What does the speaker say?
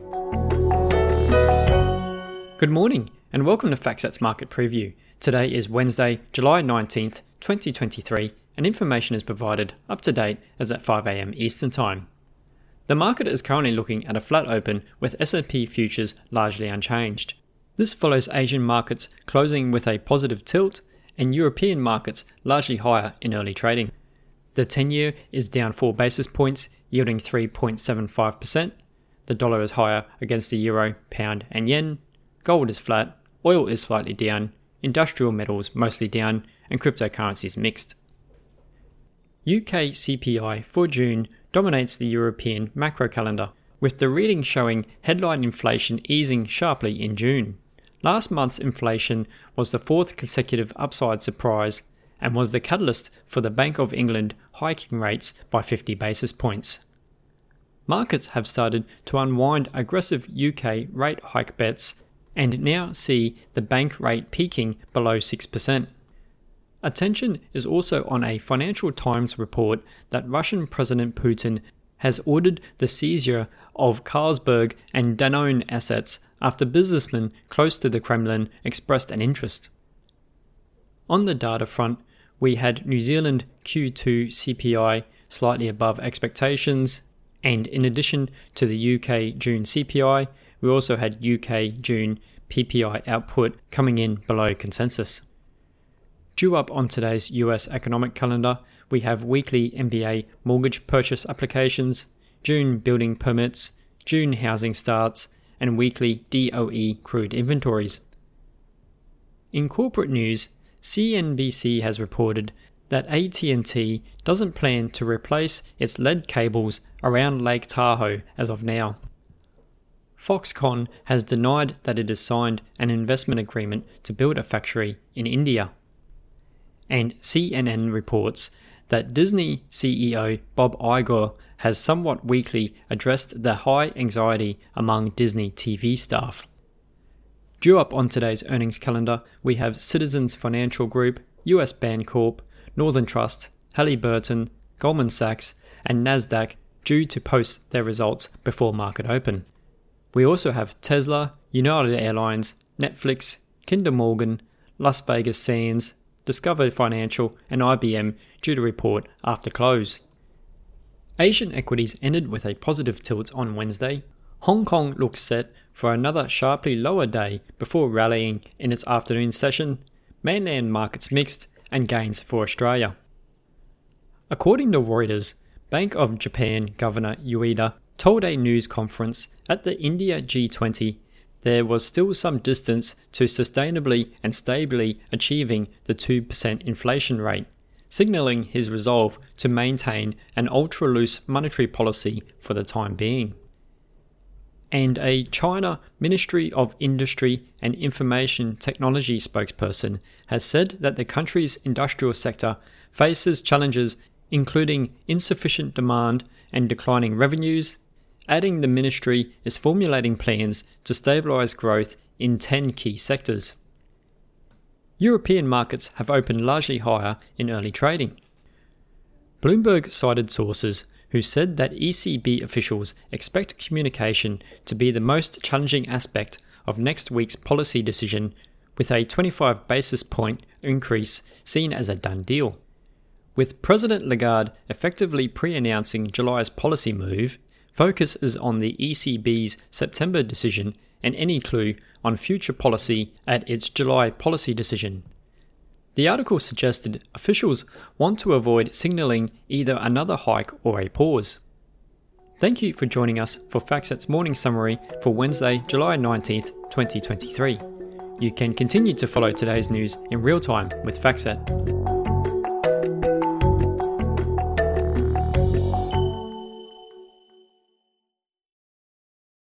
Good morning and welcome to FactSet's Market Preview. Today is Wednesday, July 19th, 2023, and information is provided up to date as at 5 a.m. Eastern Time. The market is currently looking at a flat open with S&P futures largely unchanged. This follows Asian markets closing with a positive tilt and European markets largely higher in early trading. The 10-year is down 4 basis points, yielding 3.75%. The dollar is higher against the euro, pound and yen. Gold is flat, oil is slightly down, industrial metals mostly down, and cryptocurrencies mixed. UK CPI for June dominates the European macro calendar, with the reading showing headline inflation easing sharply in June. Last month's inflation was the fourth consecutive upside surprise and was the catalyst for the Bank of England hiking rates by 50 basis points. Markets have started to unwind aggressive UK rate hike bets and now see the bank rate peaking below 6%. Attention is also on a Financial Times report that Russian President Putin has ordered the seizure of Carlsberg and Danone assets after businessmen close to the Kremlin expressed an interest. On the data front, we had New Zealand Q2 CPI slightly above expectations, and in addition to the UK June CPI, we also had UK June PPI output coming in below consensus. Due up on today's US economic calendar, we have weekly MBA mortgage purchase applications, June building permits, June housing starts, and weekly DOE crude inventories. In corporate news, CNBC has reported that AT&T doesn't plan to replace its lead cables around Lake Tahoe as of now. Foxconn has denied that it has signed an investment agreement to build a factory in India. And CNN reports that Disney CEO Bob Iger has somewhat weakly addressed the high anxiety among Disney TV staff. Due up on today's earnings calendar, we have Citizens Financial Group, US Bancorp, Northern Trust, Halliburton, Goldman Sachs, and Nasdaq due to post their results before market open. We also have Tesla, United Airlines, Netflix, Kinder Morgan, Las Vegas Sands, Discover Financial, and IBM due to report after close. Asian equities ended with a positive tilt on Wednesday. Hong Kong looks set for another sharply lower day before rallying in its afternoon session. Mainland markets mixed and gains for Australia. According to Reuters, Bank of Japan Governor Ueda told a news conference at the India G20 there was still some distance to sustainably and stably achieving the 2% inflation rate, signalling his resolve to maintain an ultra-loose monetary policy for the time being. And a China Ministry of Industry and Information Technology spokesperson has said that the country's industrial sector faces challenges including insufficient demand and declining revenues, adding the ministry is formulating plans to stabilise growth in 10 key sectors. European markets have opened largely higher in early trading. Bloomberg cited sources who said that ECB officials expect communication to be the most challenging aspect of next week's policy decision, with a 25 basis point increase seen as a done deal. With President Lagarde effectively pre-announcing July's policy move, focus is on the ECB's September decision and any clue on future policy at its July policy decision. The article suggested officials want to avoid signalling either another hike or a pause. Thank you for joining us for FactSet's morning summary for Wednesday, July 19th, 2023. You can continue to follow today's news in real time with FactSet.